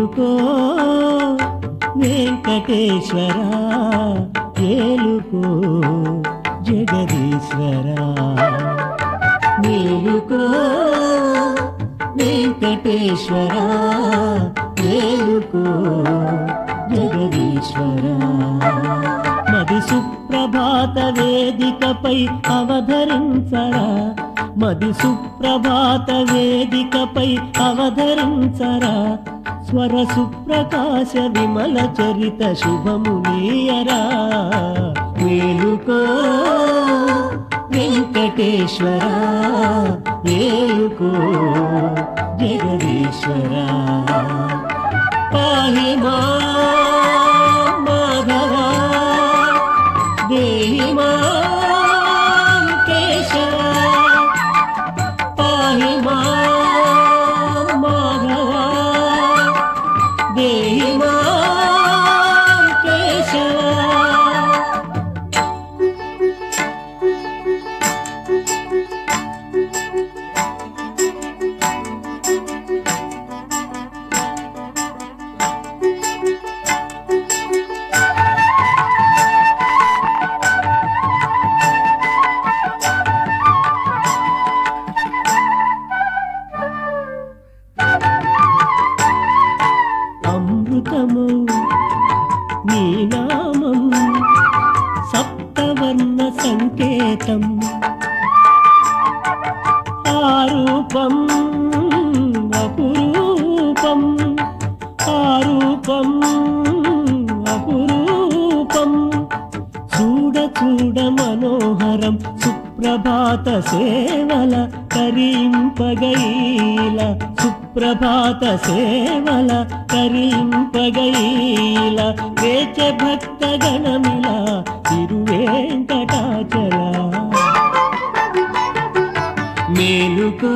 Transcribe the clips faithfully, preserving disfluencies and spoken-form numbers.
మేలుకో వెంకటేశ్వరా, ఏలుకో జగదీశ్వరా. మేలుకో వెంకటేశ్వరా, ఏలుకో జగదీశ్వరా. మది సుప్రభాత వేదికపై అవధరించరా, మది సుప్రభాత వేదికపై అవధరించరా. స్వర సుప్రకాశ విమల చరిత శుభమునీయరా. మేలుకో వెంకటేశ్వరా, ఏలుకో జగదీశ్వరా. పాహి మాం మాధవా, దేహి మాం కేశవా. పాహి మాం మాధవా, దేహి మాం కేశవా. అమృతము నీ నామం, సప్తవర్ణ సంకేతం. ఆరూపం అపురూపం, ఆరూపం అపురూపం. చూడ చూడ మనోహరం సుప్రభాత సేవల కరింపగైల, సుప్రభాత సేవల కరింపగైల. వేచ భక్త గణమిల తిరువేంకటాచల. మేలుకో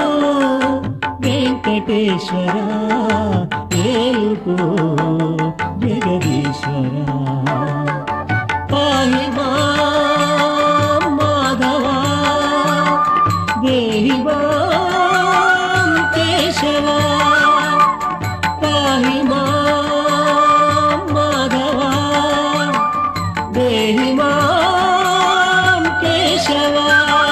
వెంకటేశ్వరా, ఏలుకో జగదీశ్వరా. పాహి మాం మాధవా, దేహి మాం కేశవా. పాహి మాం మాధవా, దేహి మాం కేశవా.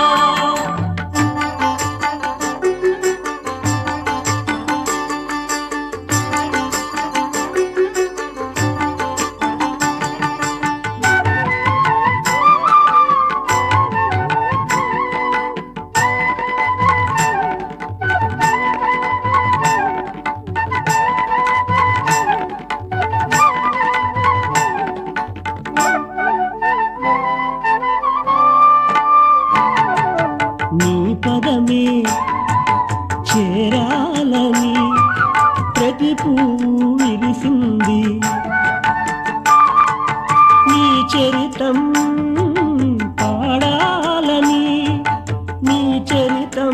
నీ పదమే చేరాలని ప్రతి పువ్వు విరిసింది. నీ చరితం పాడాలని, నీ చరితం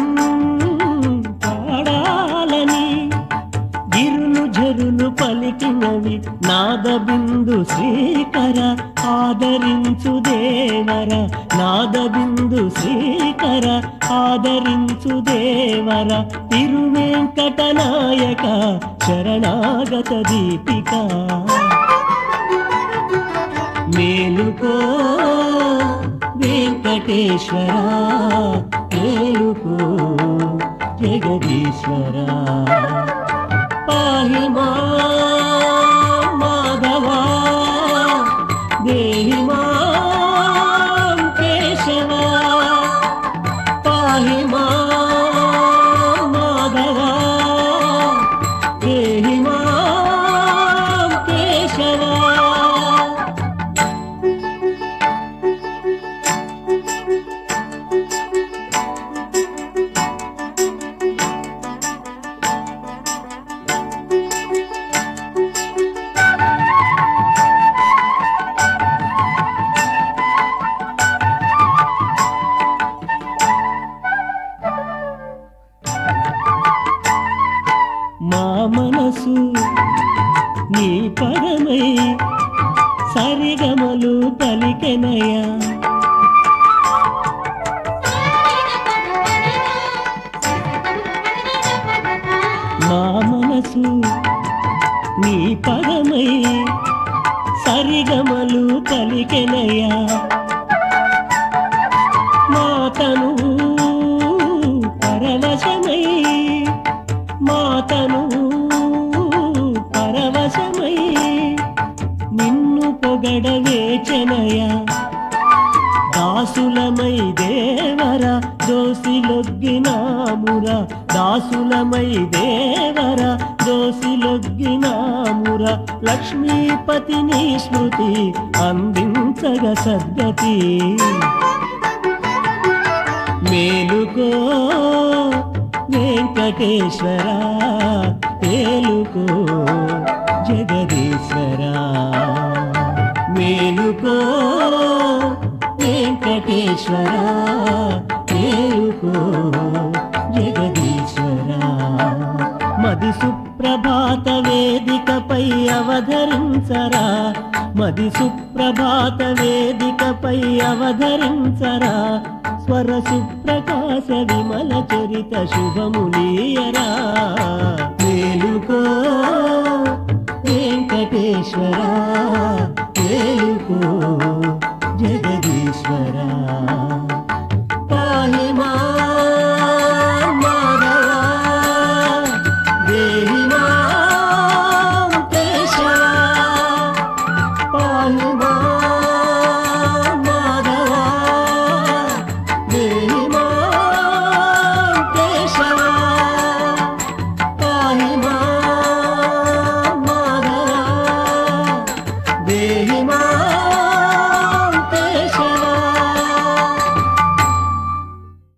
పాడాలని. గిరులు జరులు పలికినవి నాదబిందు శ్రీకర, ఆదరించు దేవర. నాదబిందు శ్రీకర, ఆదరించు దేవర. తిరువేంకటనాయక శరణాగత దీపిక. మేలుకో వెంకటేశ్వరా, ఏలుకో జగదీశ్వరా. పాహి మాం మాధవా, దేహి మాం కేశవా. పాహి మాం మాధవా, దేహి మాం కేశవా. మా మనసు నీ పదమై సరిగమలు పలికెనయా. మా మనసు నీ పదమై సరిగమలు పలికెనయ్యా మా తనువు పరవశమై మా తనువు పరవశమై నిన్ను పొగడవేచెనయ్యా దాసులమై దేవరా దోసిలొగ్గినామురా దాసులమై దేవరా దోసిలొగ్గినామురా లక్ష్మీపతిని స్మృతి అందించగ సద్గతి మేలుకో వెంకటేశ్వరా తేలుకో జగదీశ్వరా మేలుకో వెంకటేశ్వరా తేలుకో జగదీశ్వరా మది సుప్రభాత వేదికపై అవధరించరా మది సుప్రభాత వేదికపై అవధరించరా స్వర సుప్రకాశ విమల చరిత శుభములీయరా మేలుకో వెంకటేశ్వరా తేలుకో జగదీశ్వరా పాహి మాం మాధవా దేహి మాం కేశవా పాహి మాం మాధవా దేహి మాం కేశవా పాహి మాం మాధవా దేహి మాం